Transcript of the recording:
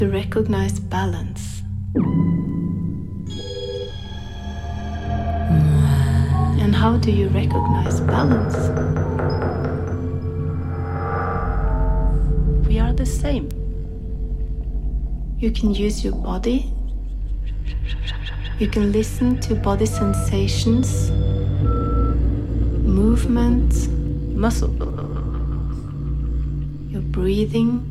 to recognize balance. And how do you recognize balance? We are the same. You can use your body. You can listen to body sensations, movement, muscle, your breathing,